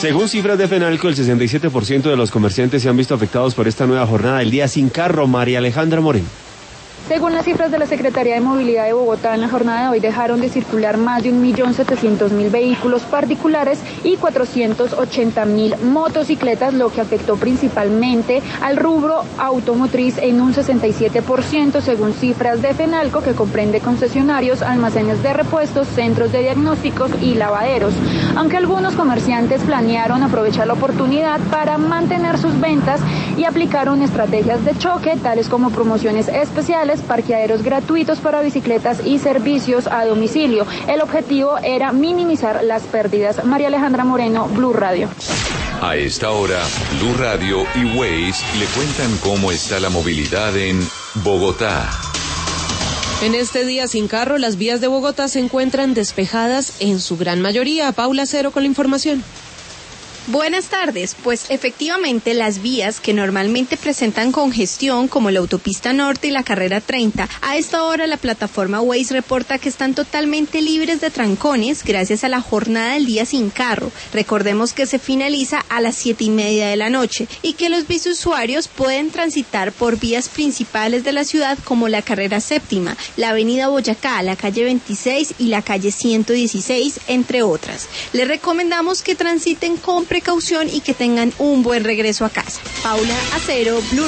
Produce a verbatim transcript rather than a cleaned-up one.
Según cifras de FENALCO, el sesenta y siete por ciento de los comerciantes se han visto afectados por esta nueva jornada del día sin carro. María Alejandra Moreno. Según las cifras de la Secretaría de Movilidad de Bogotá, en la jornada de hoy dejaron de circular más de un millón setecientos mil vehículos particulares y cuatrocientas ochenta mil motocicletas, lo que afectó principalmente al rubro automotriz en un sesenta y siete por ciento, según cifras de FENALCO, que comprende concesionarios, almacenes de repuestos, centros de diagnósticos y lavaderos. Aunque algunos comerciantes planearon aprovechar la oportunidad para mantener sus ventas y aplicaron estrategias de choque, tales como promociones especiales, parqueaderos gratuitos para bicicletas y servicios a domicilio. El objetivo era minimizar las pérdidas. María Alejandra Moreno, Blue Radio. A esta hora, Blue Radio y Waze le cuentan cómo está la movilidad en Bogotá. En este día sin carro, las vías de Bogotá se encuentran despejadas en su gran mayoría. Paula Cero con la información. Buenas tardes, pues efectivamente las vías que normalmente presentan congestión, como la autopista norte y la carrera treinta, a esta hora la plataforma Waze reporta que están totalmente libres de trancones gracias a la jornada del día sin carro. Recordemos que se finaliza a las siete y media de la noche y que los bisusuarios pueden transitar por vías principales de la ciudad como la carrera séptima, la avenida Boyacá, la calle veintiséis y la calle ciento dieciséis, entre otras. Les recomendamos que transiten con precaución y que tengan un buen regreso a casa. Paula Acero, Blue